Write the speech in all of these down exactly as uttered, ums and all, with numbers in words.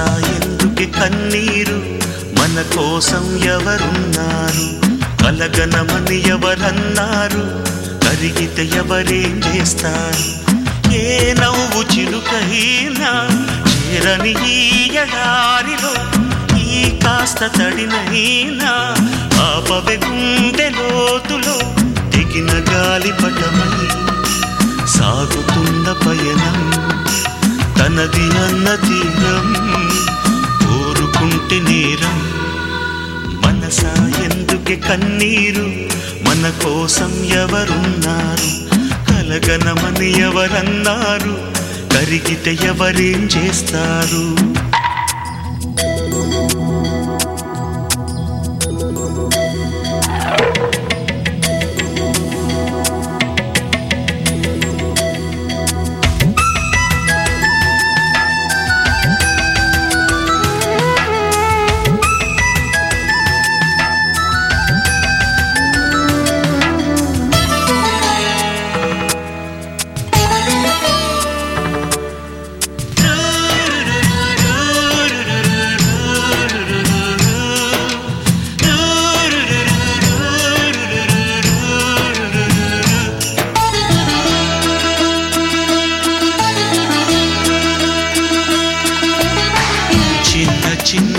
మనసా ఎందుకే కన్నీరు, మన కోసం ఎవరున్నారు? కలగనమని ఎవరన్నారు? కరిగితే ఎవరేం చేస్తారు? ఏ నవ్వు చిలుకైనా చేరని ఈ ఎడారిలో, ఈ కాస్త తడినైనా ఆపవే గుండె లోతులో. తెగిన గాలిపటమై సాగుతున్న పయనం, తనది అన్న తీరం కోరుకుంటే నేరం. మనసా ఎందుకే కన్నీరు, మన కోసం ఎవరున్నారు? కలగనమని ఎవరన్నారు? కరిగితే ఎవరేం చేస్తారు? చిన్న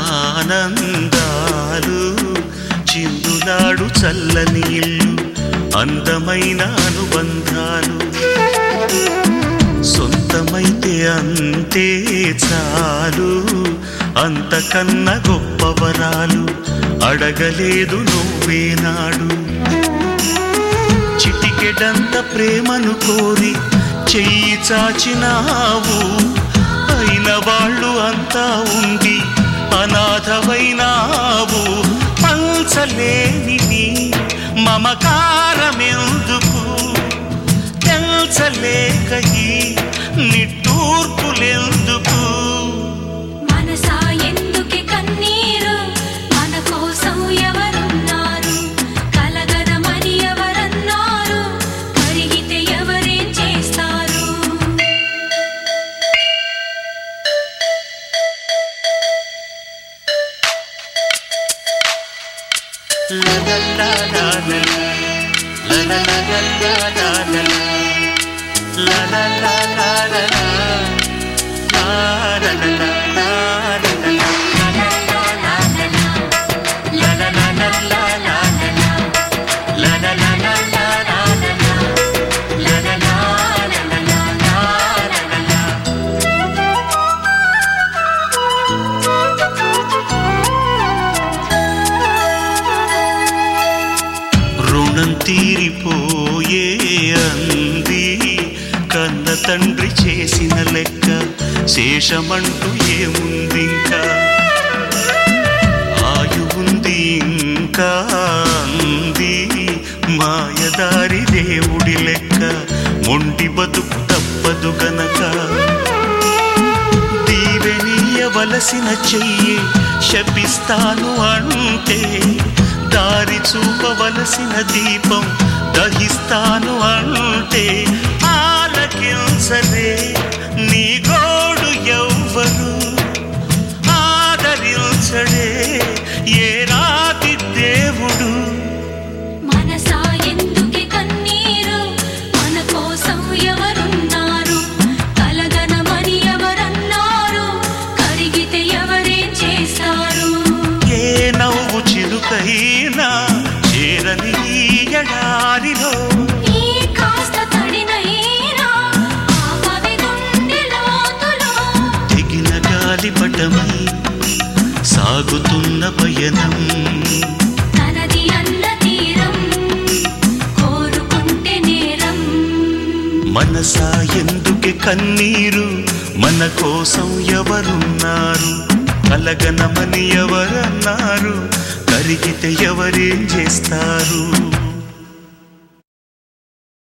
ఆనందాలు చిందులాడు చల్లని ఇల్లు, అందమైన అనుబంధాలు సొంతమైతే అంతే చాలు. అంతకన్నా గొప్పవరాలు అడగలేదు నువ్వేనాడు. చిటికెడంత ప్రేమను కోరి చెయ్యి చాచినావు, అయిన వాళ్ళు అంతా ఉండి అనాథవైనావు. పంచలేని నీ మమకారమెందుకు, తెల్చలేక ఈ నిట్టూర్పులెందుకు? మనసా ఎందుకే కన్నీరు, మన కోసం ఎవరున్నారు? కలగనమని ఎవరన్నారు? కరిగితే ఎవరేం చేస్తారు? La la la la la la la la la la la la la la la la la la రుణం తీరిపోయే అంది కన్న తండ్రి చేసిన లెక్క, శేషమంటూ ఏముందింకా? ఆయువుంది ఇంకా అంది మాయదారి దేవుడి లెక్క. మొండి బతుకు తప్పదు గనక దీవెనీయవలసిన చెయ్యి శపిస్తాను అంటే, దారి చూపవలసిన దీపం దహిస్తాను అంటే, ఆలకించలే నీ గోడు ఎవ్వరు, ఆదరించడే ఏ రాతి దేవుడు. మనసా ఎందుకే కన్నీరు, మన కోసం ఎవరున్నారు? కలగనమని ఎవరన్నారు? కరిగితే ఎవరేం చేస్తారు? ఏ నవ్వు చిలుకైనా చేరని ఎడారిలో, ఈ కాస్త తడినైనా ఆపవే గుండె లోతులో. తెగిన గాలిపటమై సాగుతున్న పయనం, తనది అన్న తీరం కోరుకుంటే నేరం. మనసా ఎందుకే కన్నీరు, మన కోసం ఎవరున్నారు? కలగనమని ఎవరన్నారు? కరిగితే ఎవరేం చేస్తారు?